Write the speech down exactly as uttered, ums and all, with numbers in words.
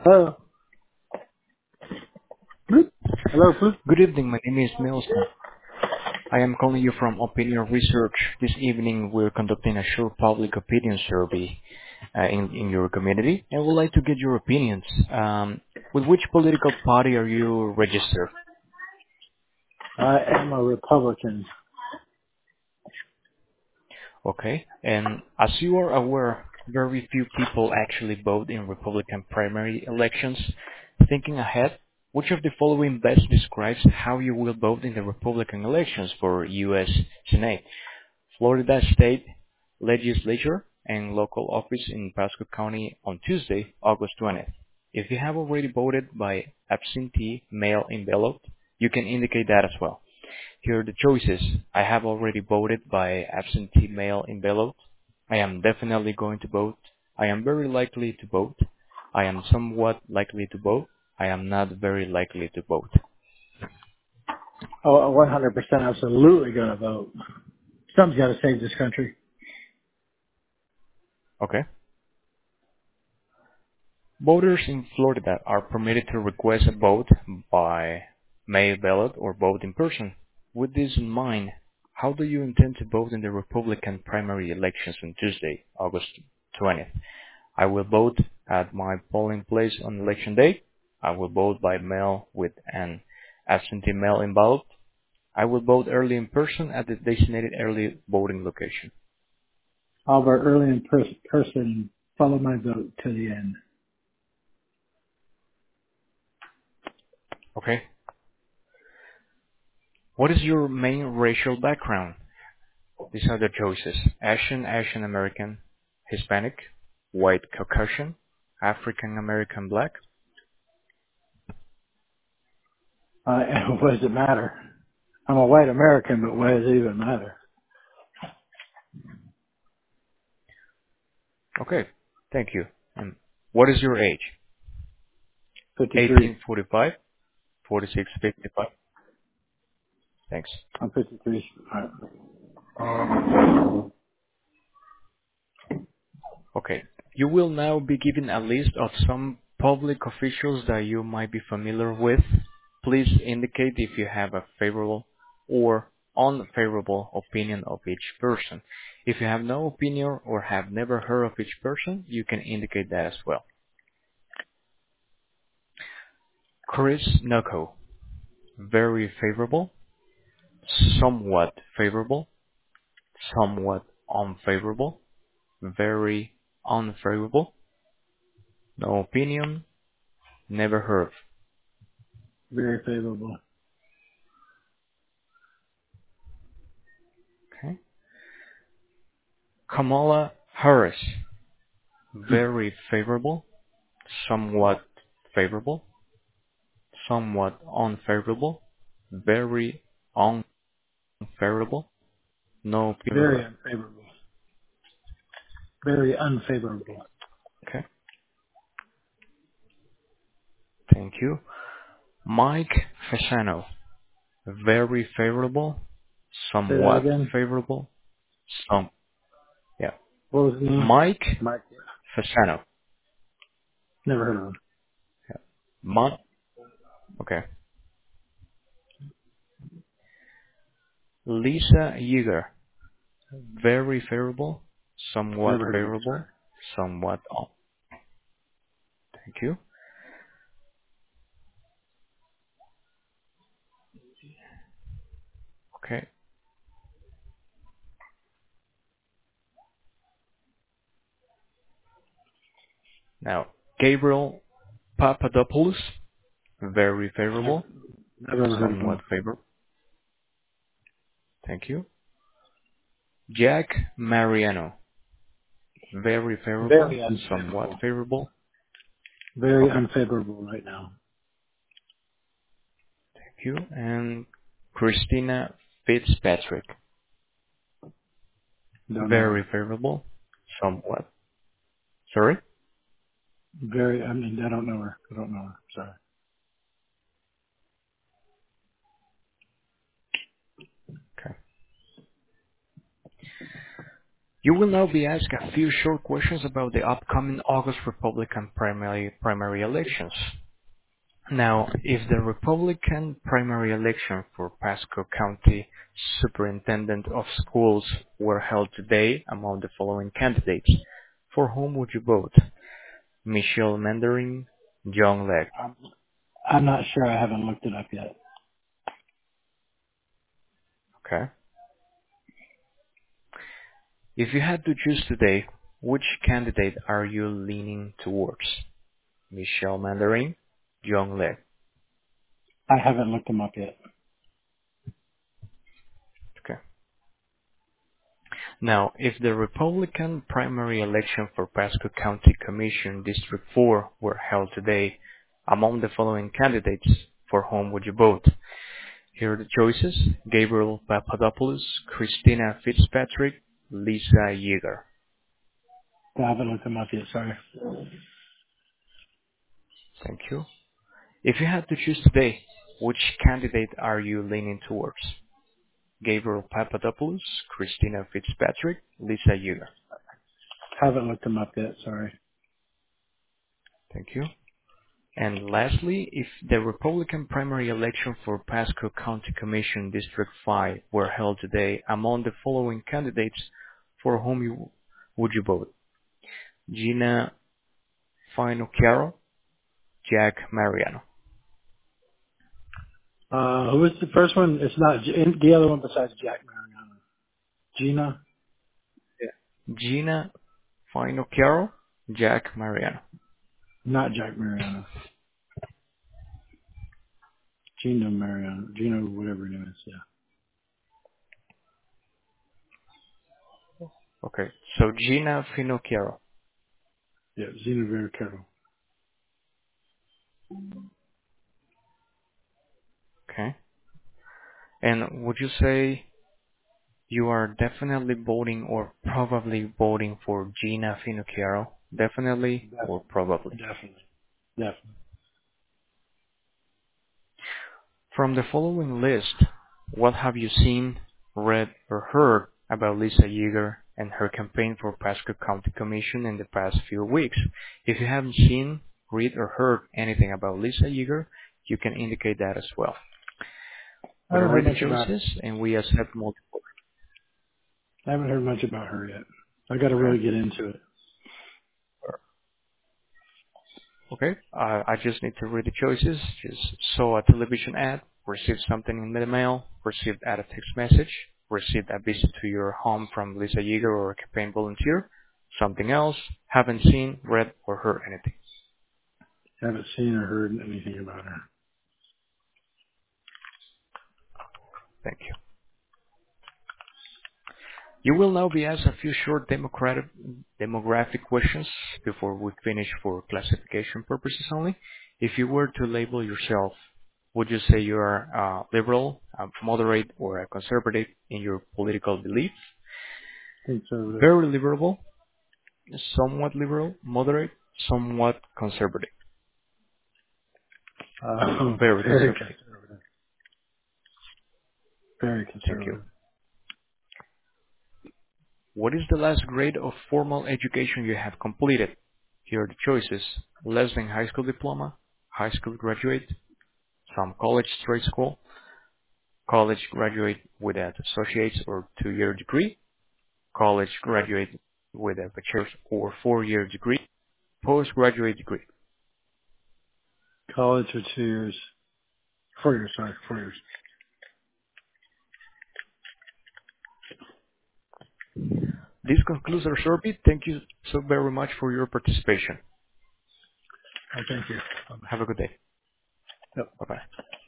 Hello. Bloop. Hello, Bloop. Good evening. My name is Nelson. I am calling you from Opinion Research. This evening, we're conducting a short public opinion survey uh, in in your community, and would like to get your opinions. Um, With which political party are you registered? I am a Republican. Okay. And as you are aware, very few people actually vote in Republican primary elections. Thinking ahead, which of the following best describes how you will vote in the Republican elections for U S. Senate? Florida State Legislature and local office in Pasco County on Tuesday, August twentieth. If you have already voted by absentee mail envelope, you can indicate that as well. Here are the choices. I have already voted by absentee mail envelope. I am definitely going to vote. I am very likely to vote. I am somewhat likely to vote. I am not very likely to vote. Oh, one hundred percent absolutely going to vote. Something's got to save this country. Okay? Voters in Florida are permitted to request a vote by mail ballot or vote in person. With this in mind, how do you intend to vote in the Republican primary elections on Tuesday, August twentieth? I will vote at my polling place on election day. I will vote by mail with an absentee mail envelope. I will vote early in person at the designated early voting location. I'll vote early in pers- person and follow my vote to the end. Okay. What is your main racial background? These are the choices: Asian, Asian American, Hispanic, White Caucasian, African American Black. Uh, and what does it matter? I'm a white American, but what does it even matter? Okay, thank you. And what is your age? fifty-three. eighteen forty-five, forty-six fifty-five. Thanks. I'm fifty-three. All right. Okay. You will now be given a list of some public officials that you might be familiar with. Please indicate if you have a favorable or unfavorable opinion of each person. If you have no opinion or have never heard of each person, you can indicate that as well. Chris Nucko, very favorable, somewhat favorable, somewhat unfavorable, very unfavorable, no opinion, never heard. Very favorable. Okay. Kamala Harris, very favorable, somewhat favorable, somewhat unfavorable, very unfavorable, no opinion. Very unfavorable. Very unfavorable. Okay, thank you. Mike Fasano, very favorable, Say that somewhat again. favorable, some, yeah. What was the name? Mike Mike. Fasano, Never heard of him. yeah. Mike, okay. Lisa Yeager, very favorable, somewhat Never heard of him. favorable, somewhat on. Thank you. Okay. Now, Gabriel Papadopoulos, very Never, favorable, never ever heard of somewhat him. favorable. Thank you. Jack Mariano, very favorable, Very somewhat unfavorable. favorable. Very Okay. unfavorable right now. Thank you. And Christina Fitzpatrick, Don't know very her. favorable, somewhat. Sorry? Very, I mean, I don't know her. I don't know her. Sorry. Okay. You will now be asked a few short questions about the upcoming August Republican primary primary elections. Now, if the Republican primary election for Pasco County Superintendent of Schools were held today among the following candidates, for whom would you vote? Michelle Mandarin, John Legg. I'm, I'm not sure. I haven't looked it up yet. Okay. If you had to choose today, which candidate are you leaning towards? Michelle Mandarin, John Legg. I haven't looked them up yet. Okay. Now, if the Republican primary election for Pasco County Commission District four were held today, among the following candidates, for whom would you vote? Here are the choices: Gabriel Papadopoulos, Christina Fitzpatrick, Lisa Yeager. I haven't looked them up yet. Sorry. Thank you. If you had to choose today, which candidate are you leaning towards? Gabriel Papadopoulos, Christina Fitzpatrick, Lisa Yeager. Haven't looked them up yet. Sorry. Thank you. And lastly, if the Republican primary election for Pasco County Commission District five were held today, among the following candidates, for whom you, would you vote? Gina Finocchiaro, Jack Mariano. Uh, who was the first one? It's not J- the other one besides Jack Mariano. Gina? Yeah. Gina Finocchiaro, Jack Mariano. Not Jack Mariano. Gina Mariano. Gina, whatever her name is. Yeah. Okay, so Gina Finocchiaro. Yeah. Gina Vera Carroll. Okay. And would you say you are definitely voting or probably voting for Gina Finocchiaro? Definitely or Definitely. probably? Definitely. Definitely. From the following list, what have you seen, read, or heard about Lisa Yeager and her campaign for Pasco County Commission in the past few weeks? If you haven't seen, read, or heard anything about Lisa Yeager, you can indicate that as well. I We haven't heard read the much about choices and we accept multiple. I haven't heard much about her yet. I got to Okay. really get into it. Okay. Uh, I just need to read the choices. Just saw a television ad, received something in the mail, received a text message, received a visit to your home from Lisa Yeager or a campaign volunteer, something else, haven't seen, read, or heard anything. I haven't seen or heard anything about her. Thank you. You will now be asked a few short democratic, demographic questions before we finish for classification purposes only. If you were to label yourself, would you say you are uh, liberal, a moderate, or a conservative in your political beliefs? Conservative. Very liberal, somewhat liberal, moderate, somewhat conservative, Uh, very very conservative. conservative. Very Thank you. conservative. What is the last grade of formal education you have completed? Here are the choices: less than high school diploma, high school graduate, some college trade school, college graduate with an associate's or two-year degree, college graduate with a bachelor's or four-year degree, postgraduate degree. College for two years. Four years, sorry, four years. This concludes our survey. Thank you so very much for your participation. Oh, thank you. Bye-bye. Have a good day. Yep. Bye-bye.